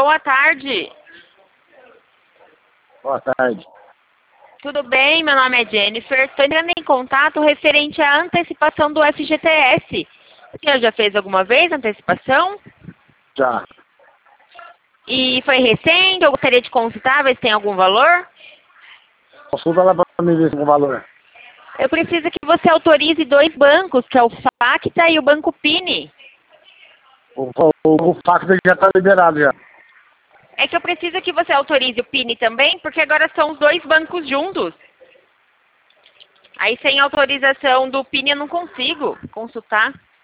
boa tarde. Boa tarde. Tudo bem? Meu nome é Jennifer. Estou entrando em contato referente à antecipação do FGTS. O senhor já fez alguma vez antecipação? Já. E foi recente? Eu gostaria de consultar, ver se tem algum valor. Consulta lá para mim ver se tem um valor. Eu preciso que você autorize 2 bancos, que é o Facta e o Banco Pini. O Facta já está liberado já. É que eu preciso que você autorize o Pini também, porque agora são os 2 bancos juntos. Aí sem autorização do Pini eu não consigo consultar.